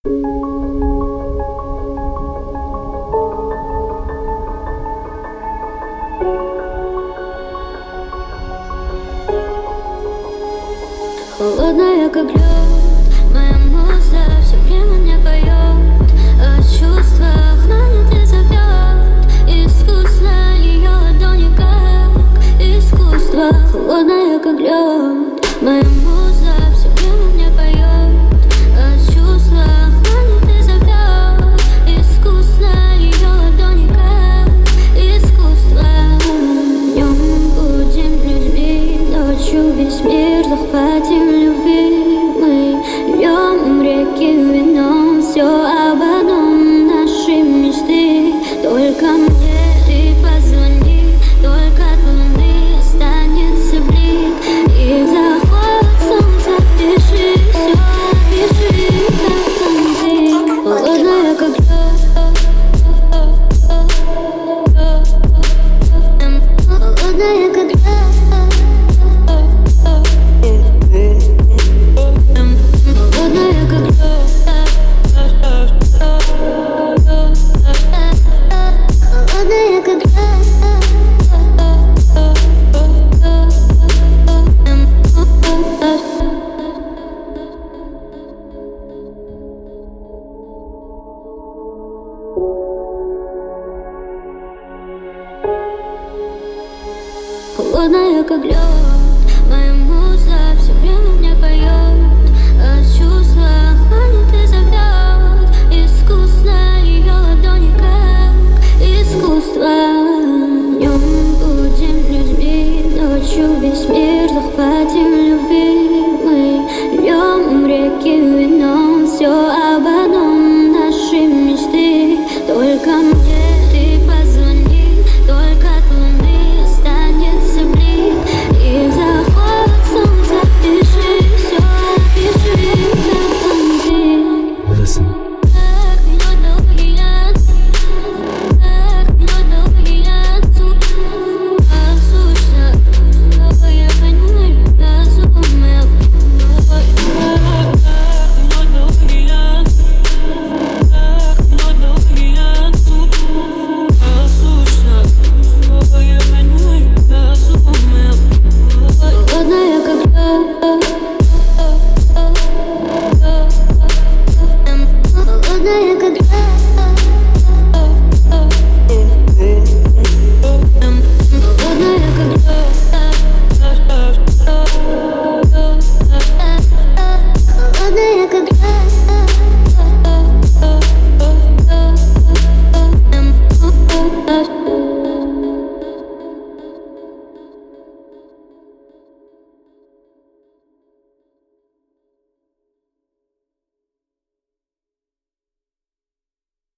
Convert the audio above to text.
Холодная, как лед, моя муза все время мне поет о чувствах, манит и зовет. Искусно ее ладони, как искусство. Холодная, как лед, моя муза все время мне поет о чувствах, манит и зовет. Искусно ее ладони, как искусство. Днем будем людьми, ночью весь мир захватим любви. Мы льем реки вином, все об одном, наши мечты. Только мне ты позвони, только от луны останется блик. И в заход солнца пиши, все пиши, как танцы. Холодная, как лед, холодная, как лед. Холодная, как лед, моя муза все время мне поет